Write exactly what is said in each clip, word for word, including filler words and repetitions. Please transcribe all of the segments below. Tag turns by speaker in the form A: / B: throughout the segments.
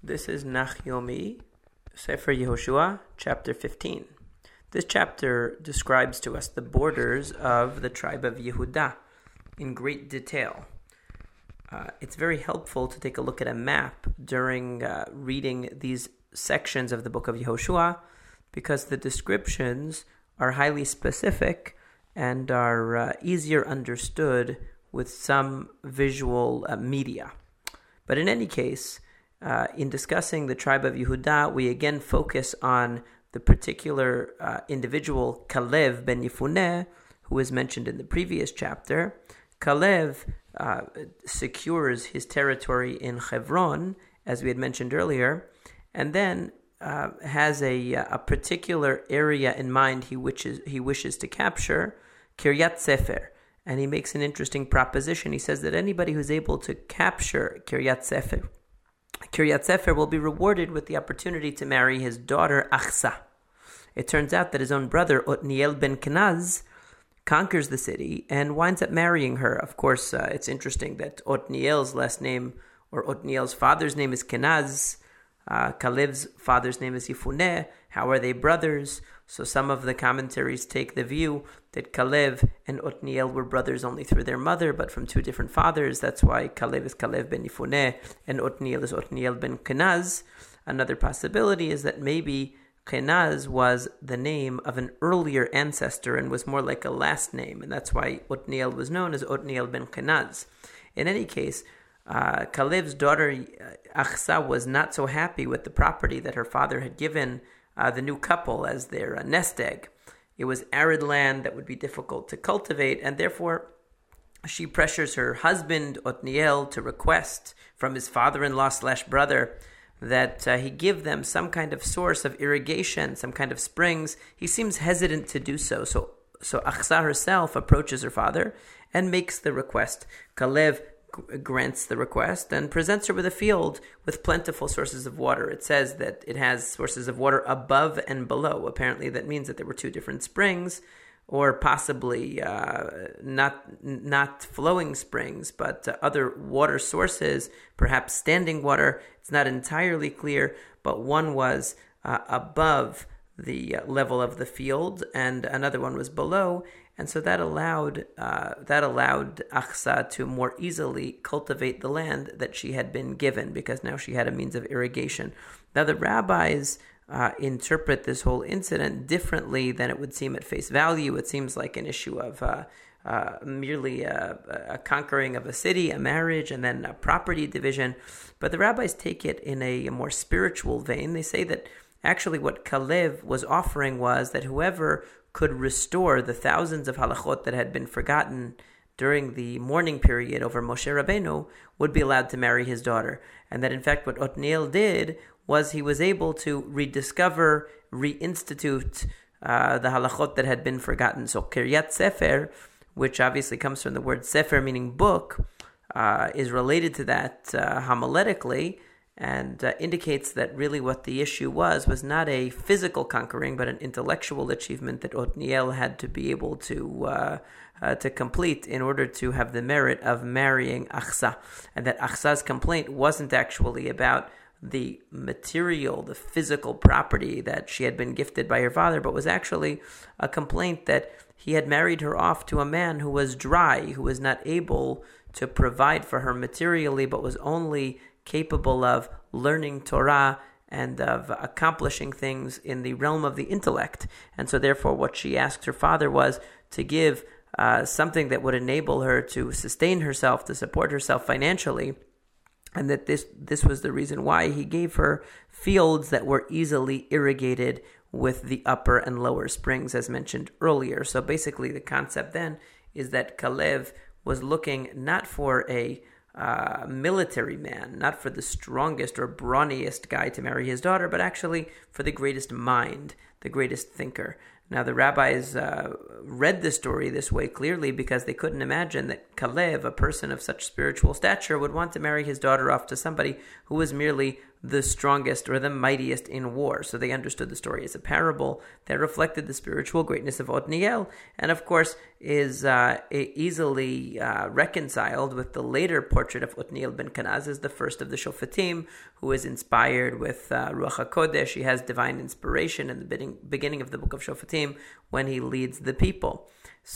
A: This is Nachomi, Sefer Yehoshua, chapter fifteen. This chapter describes to us the borders of the tribe of Yehudah in great detail. Uh, it's very helpful to take a look at a map during uh, reading these sections of the book of Yehoshua, because the descriptions are highly specific and are uh, easier understood with some visual uh, media. But in any case, uh, in discussing the tribe of Yehudah, we again focus on the particular uh, individual, Kalev ben Yefuneh, who is mentioned in the previous chapter. Kalev uh, secures his territory in Hebron, as we had mentioned earlier, and then uh, has a, a particular area in mind he wishes, he wishes to capture, Kiryat Sefer. And he makes an interesting proposition. He says that anybody who's able to capture Kiryat Sefer, Kiryat Sefer will be rewarded with the opportunity to marry his daughter Achsa. It turns out that his own brother, Otniel ben Kenaz, conquers the city and winds up marrying her. Of course, uh, it's interesting that Otniel's last name, or Otniel's father's name is Kenaz. Uh, Kalev's father's name is Yefuneh. How are they brothers? So some of the commentaries take the view that Kalev and Otniel were brothers only through their mother, but from two different fathers. That's why Kalev is Kalev ben Yefuneh and Otniel is Otniel ben Kenaz. Another possibility is that maybe Kenaz was the name of an earlier ancestor and was more like a last name, and that's why Otniel was known as Otniel ben Kenaz. In any case, uh, Kalev's daughter Achsa was not so happy with the property that her father had given uh, the new couple as their uh, nest egg. It was arid land that would be difficult to cultivate, and therefore she pressures her husband Otniel to request from his father-in-law slash brother that uh, he give them some kind of source of irrigation, some kind of springs. He seems hesitant to do so. So, so Achsa herself approaches her father and makes the request. Kalev g- grants the request and presents her with a field with plentiful sources of water. It says that it has sources of water above and below. Apparently that means that there were two different springs, or possibly uh, not not flowing springs, but uh, other water sources, perhaps standing water. It's not entirely clear, but one was uh, above the uh, level of the field, and another one was below, and so that allowed uh, that allowed Achsa to more easily cultivate the land that she had been given, because now she had a means of irrigation. Now the rabbis Uh, interpret this whole incident differently than it would seem at face value. It seems like an issue of uh, uh, merely a, a conquering of a city, a marriage, and then a property division. But the rabbis take it in a, a more spiritual vein. They say that actually what Kalev was offering was that whoever could restore the thousands of halachot that had been forgotten during the mourning period over Moshe Rabbeinu would be allowed to marry his daughter. And that in fact what Otniel did was he was able to rediscover, reinstitute uh, the halachot that had been forgotten. So Kiryat Sefer, which obviously comes from the word Sefer, meaning book, uh, is related to that uh, homiletically, and uh, indicates that really what the issue was, was not a physical conquering, but an intellectual achievement that Otniel had to be able to uh, uh, to complete in order to have the merit of marrying Achsa. And that Achsa's complaint wasn't actually about the material, the physical property that she had been gifted by her father, but was actually a complaint that he had married her off to a man who was dry, who was not able to provide for her materially, but was only capable of learning Torah and of accomplishing things in the realm of the intellect. And so therefore what she asked her father was to give uh, something that would enable her to sustain herself, to support herself financially, and that this this was the reason why he gave her fields that were easily irrigated with the upper and lower springs, as mentioned earlier. So basically the concept then is that Kalev was looking not for a uh, military man, not for the strongest or brawniest guy to marry his daughter, but actually for the greatest mind, the greatest thinker. Now, the rabbis uh, read the story this way clearly because they couldn't imagine that Kalev, a person of such spiritual stature, would want to marry his daughter off to somebody who was merely the strongest or the mightiest in war. So they understood the story as a parable that reflected the spiritual greatness of Othniel, and of course is uh, easily uh, reconciled with the later portrait of Othniel ben Kenaz as the first of the Shofatim, who is inspired with uh, Ruach HaKodesh. He has divine inspiration in the beginning of the book of Shofatim when he leads the people.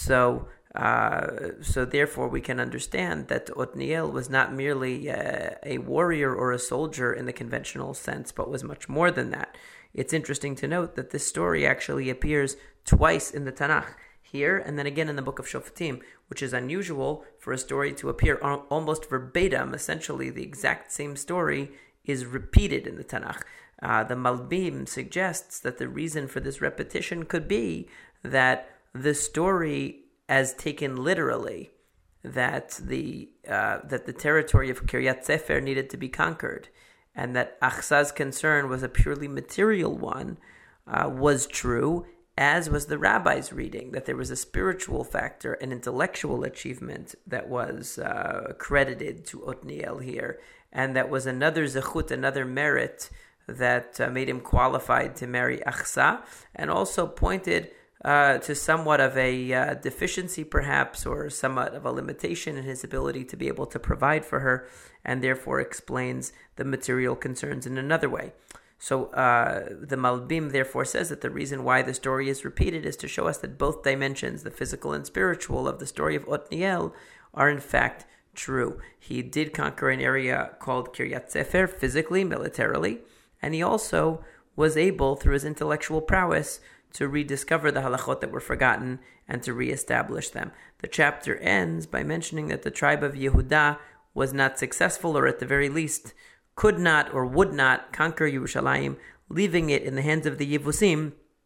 A: So Uh, so therefore we can understand that Othniel was not merely uh, a warrior or a soldier in the conventional sense, but was much more than that. It's interesting to note that this story actually appears twice in the Tanakh, here and then again in the book of Shofatim, which is unusual for a story to appear almost verbatim. Essentially, the exact same story is repeated in the Tanakh. Uh, the Malbim suggests that the reason for this repetition could be that the story, as taken literally, that the uh, that the territory of Kiryat Sefer needed to be conquered, and that Achsah's concern was a purely material one, uh, was true, as was the rabbi's reading, that there was a spiritual factor, an intellectual achievement that was uh, credited to Othniel here, and that was another zechut, another merit that uh, made him qualified to marry Achsah, and also pointed Uh, to somewhat of a uh, deficiency, perhaps, or somewhat of a limitation in his ability to be able to provide for her, and therefore explains the material concerns in another way. So uh, the Malbim therefore says that the reason why the story is repeated is to show us that both dimensions, the physical and spiritual, of the story of Othniel are in fact true. He did conquer an area called Kiryat Sefer physically, militarily, and he also was able, through his intellectual prowess, to rediscover the halachot that were forgotten and to reestablish them. The chapter ends by mentioning that the tribe of Yehudah was not successful, or at the very least could not or would not conquer Yerushalayim, leaving it in the hands of the Yevusim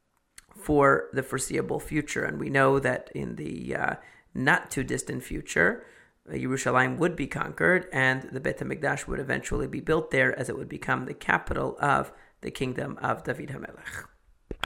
A: for the foreseeable future. And we know that in the uh, not too distant future, Yerushalayim would be conquered and the Beit HaMikdash would eventually be built there, as it would become the capital of the kingdom of David HaMelech.